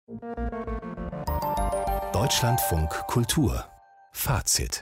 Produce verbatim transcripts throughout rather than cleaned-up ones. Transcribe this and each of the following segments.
Deutschlandfunk Kultur Fazit.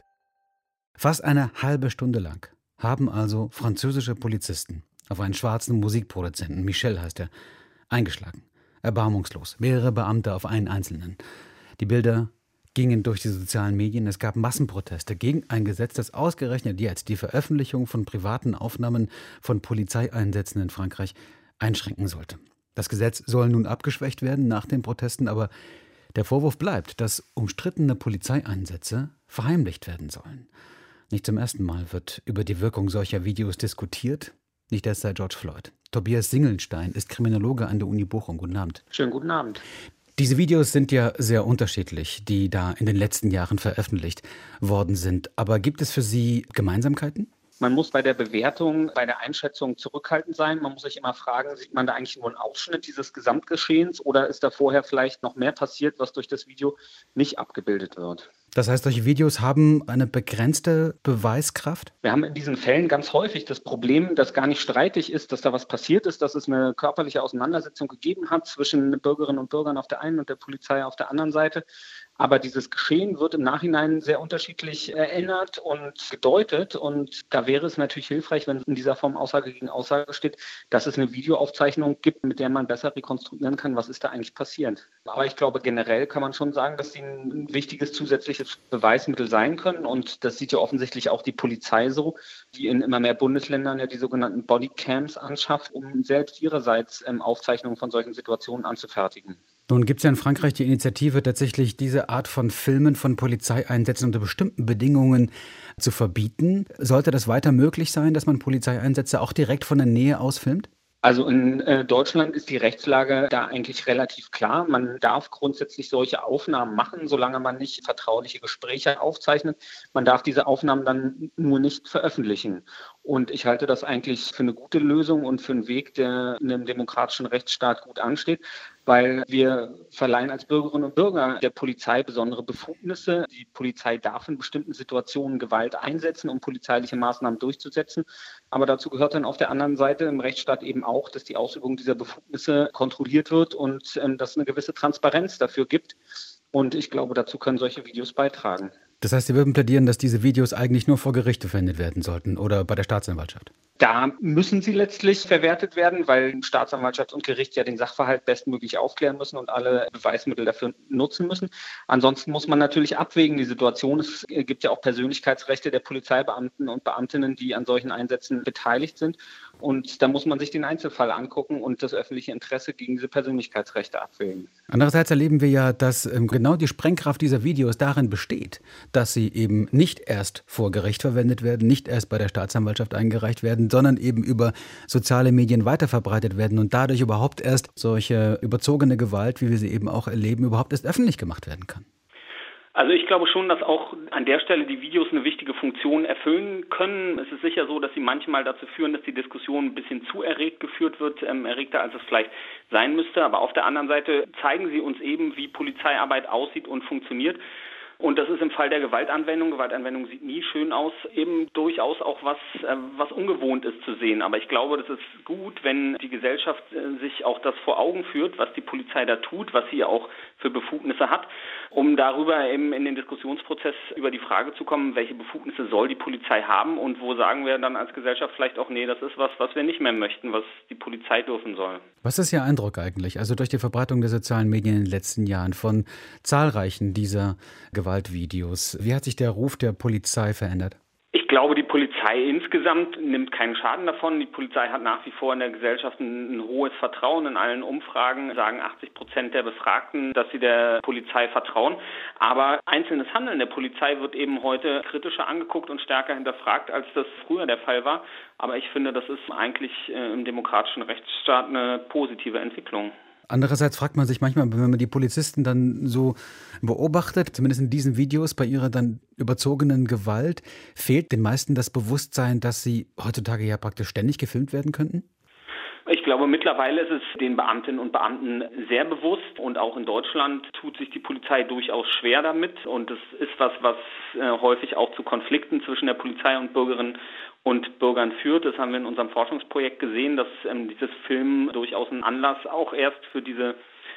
Fast eine halbe Stunde lang haben also französische Polizisten auf einen schwarzen Musikproduzenten, Michel heißt er, eingeschlagen. Erbarmungslos. Mehrere Beamte auf einen Einzelnen. Die Bilder gingen durch die sozialen Medien. Es gab Massenproteste gegen ein Gesetz, das ausgerechnet jetzt die Veröffentlichung von privaten Aufnahmen von Polizeieinsätzen in Frankreich einschränken sollte. Das Gesetz soll nun abgeschwächt werden nach den Protesten, aber der Vorwurf bleibt, dass umstrittene Polizeieinsätze verheimlicht werden sollen. Nicht zum ersten Mal wird über die Wirkung solcher Videos diskutiert. Nicht erst seit George Floyd. Tobias Singelstein ist Kriminologe an der Uni Bochum. Guten Abend. Schönen guten Abend. Diese Videos sind ja sehr unterschiedlich, die da in den letzten Jahren veröffentlicht worden sind. Aber gibt es für Sie Gemeinsamkeiten? Man muss bei der Bewertung, bei der Einschätzung zurückhaltend sein. Man muss sich immer fragen, sieht man da eigentlich nur einen Ausschnitt dieses Gesamtgeschehens oder ist da vorher vielleicht noch mehr passiert, was durch das Video nicht abgebildet wird? Das heißt, solche Videos haben eine begrenzte Beweiskraft? Wir haben in diesen Fällen ganz häufig das Problem, dass gar nicht streitig ist, dass da was passiert ist, dass es eine körperliche Auseinandersetzung gegeben hat zwischen Bürgerinnen und Bürgern auf der einen und der Polizei auf der anderen Seite. Aber dieses Geschehen wird im Nachhinein sehr unterschiedlich erinnert und gedeutet. Und da wäre es natürlich hilfreich, wenn in dieser Form Aussage gegen Aussage steht, dass es eine Videoaufzeichnung gibt, mit der man besser rekonstruieren kann, was ist da eigentlich passiert. Aber ich glaube, generell kann man schon sagen, dass sie ein wichtiges zusätzliches Beweismittel sein können. Und das sieht ja offensichtlich auch die Polizei so, die in immer mehr Bundesländern ja die sogenannten Bodycams anschafft, um selbst ihrerseits ähm, Aufzeichnungen von solchen Situationen anzufertigen. Nun gibt es ja in Frankreich die Initiative, tatsächlich diese Art von Filmen von Polizeieinsätzen unter bestimmten Bedingungen zu verbieten. Sollte das weiter möglich sein, dass man Polizeieinsätze auch direkt von der Nähe aus filmt? Also in äh, Deutschland ist die Rechtslage da eigentlich relativ klar. Man darf grundsätzlich solche Aufnahmen machen, solange man nicht vertrauliche Gespräche aufzeichnet. Man darf diese Aufnahmen dann nur nicht veröffentlichen. Und ich halte das eigentlich für eine gute Lösung und für einen Weg, der in einem demokratischen Rechtsstaat gut ansteht, weil wir verleihen als Bürgerinnen und Bürger der Polizei besondere Befugnisse. Die Polizei darf in bestimmten Situationen Gewalt einsetzen, um polizeiliche Maßnahmen durchzusetzen. Aber dazu gehört dann auf der anderen Seite im Rechtsstaat eben auch, dass die Ausübung dieser Befugnisse kontrolliert wird und ähm, dass es eine gewisse Transparenz dafür gibt. Und ich glaube, dazu können solche Videos beitragen. Das heißt, Sie würden plädieren, dass diese Videos eigentlich nur vor Gericht verwendet werden sollten oder bei der Staatsanwaltschaft? Da müssen sie letztlich verwertet werden, weil Staatsanwaltschaft und Gericht ja den Sachverhalt bestmöglich aufklären müssen und alle Beweismittel dafür nutzen müssen. Ansonsten muss man natürlich abwägen, die Situation. Es gibt ja auch Persönlichkeitsrechte der Polizeibeamten und Beamtinnen, die an solchen Einsätzen beteiligt sind. Und da muss man sich den Einzelfall angucken und das öffentliche Interesse gegen diese Persönlichkeitsrechte abwägen. Andererseits erleben wir ja, dass ähm, genau die Sprengkraft dieser Videos darin besteht, dass sie eben nicht erst vor Gericht verwendet werden, nicht erst bei der Staatsanwaltschaft eingereicht werden, sondern eben über soziale Medien weiterverbreitet werden und dadurch überhaupt erst solche überzogene Gewalt, wie wir sie eben auch erleben, überhaupt erst öffentlich gemacht werden kann. Also ich glaube schon, dass auch an der Stelle die Videos eine wichtige Funktion erfüllen können. Es ist sicher so, dass sie manchmal dazu führen, dass die Diskussion ein bisschen zu erregt geführt wird, ähm, erregter als es vielleicht sein müsste. Aber auf der anderen Seite zeigen sie uns eben, wie Polizeiarbeit aussieht und funktioniert. Und das ist im Fall der Gewaltanwendung, Gewaltanwendung sieht nie schön aus, eben durchaus auch was, äh, was ungewohnt ist zu sehen. Aber ich glaube, das ist gut, wenn die Gesellschaft äh, sich auch das vor Augen führt, was die Polizei da tut, was sie auch für Befugnisse hat, um darüber eben in den Diskussionsprozess über die Frage zu kommen, welche Befugnisse soll die Polizei haben und wo sagen wir dann als Gesellschaft vielleicht auch, nee, das ist was, was wir nicht mehr möchten, was die Polizei dürfen soll. Was ist Ihr Eindruck eigentlich, also durch die Verbreitung der sozialen Medien in den letzten Jahren von zahlreichen dieser Gewaltvideos? Wie hat sich der Ruf der Polizei verändert? Ich glaube, die Polizei insgesamt nimmt keinen Schaden davon. Die Polizei hat nach wie vor in der Gesellschaft ein, ein hohes Vertrauen. In allen Umfragen sagen achtzig Prozent der Befragten, dass sie der Polizei vertrauen. Aber einzelnes Handeln der Polizei wird eben heute kritischer angeguckt und stärker hinterfragt, als das früher der Fall war. Aber ich finde, das ist eigentlich äh, im demokratischen Rechtsstaat eine positive Entwicklung. Andererseits fragt man sich manchmal, wenn man die Polizisten dann so beobachtet, zumindest in diesen Videos bei ihrer dann überzogenen Gewalt, fehlt den meisten das Bewusstsein, dass sie heutzutage ja praktisch ständig gefilmt werden könnten? Ich glaube, mittlerweile ist es den Beamtinnen und Beamten sehr bewusst und auch in Deutschland tut sich die Polizei durchaus schwer damit und es ist was, was äh, häufig auch zu Konflikten zwischen der Polizei und Bürgerinnen und Bürgern führt. Das haben wir in unserem Forschungsprojekt gesehen, dass ähm, dieses Film durchaus ein Anlass auch erst für diese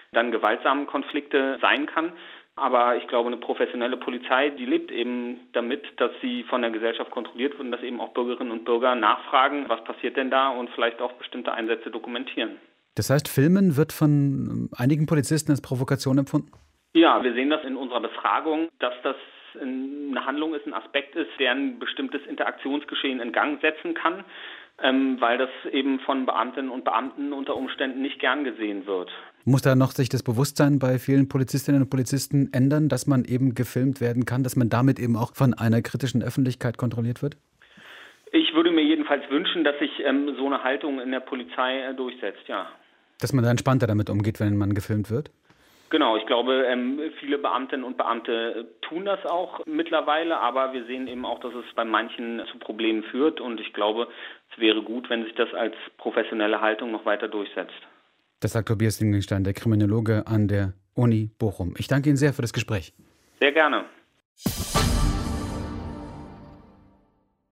dann gewaltsamen Konflikte sein kann. Aber ich glaube, eine professionelle Polizei, die lebt eben damit, dass sie von der Gesellschaft kontrolliert wird und dass eben auch Bürgerinnen und Bürger nachfragen, was passiert denn da und vielleicht auch bestimmte Einsätze dokumentieren. Das heißt, Filmen wird von einigen Polizisten als Provokation empfunden? Ja, wir sehen das in unserer Befragung, dass das eine Handlung ist, ein Aspekt ist, der ein bestimmtes Interaktionsgeschehen in Gang setzen kann, ähm, weil das eben von Beamtinnen und Beamten unter Umständen nicht gern gesehen wird. Muss da noch sich das Bewusstsein bei vielen Polizistinnen und Polizisten ändern, dass man eben gefilmt werden kann, dass man damit eben auch von einer kritischen Öffentlichkeit kontrolliert wird? Ich würde mir jedenfalls wünschen, dass sich ähm, so eine Haltung in der Polizei äh, durchsetzt, ja. Dass man da entspannter damit umgeht, wenn man gefilmt wird? Genau, ich glaube, ähm, viele Beamtinnen und Beamte tun das auch mittlerweile, aber wir sehen eben auch, dass es bei manchen zu Problemen führt und ich glaube, es wäre gut, wenn sich das als professionelle Haltung noch weiter durchsetzt. Das sagt Tobias Dingenstein, der Kriminologe an der Uni Bochum. Ich danke Ihnen sehr für das Gespräch. Sehr gerne.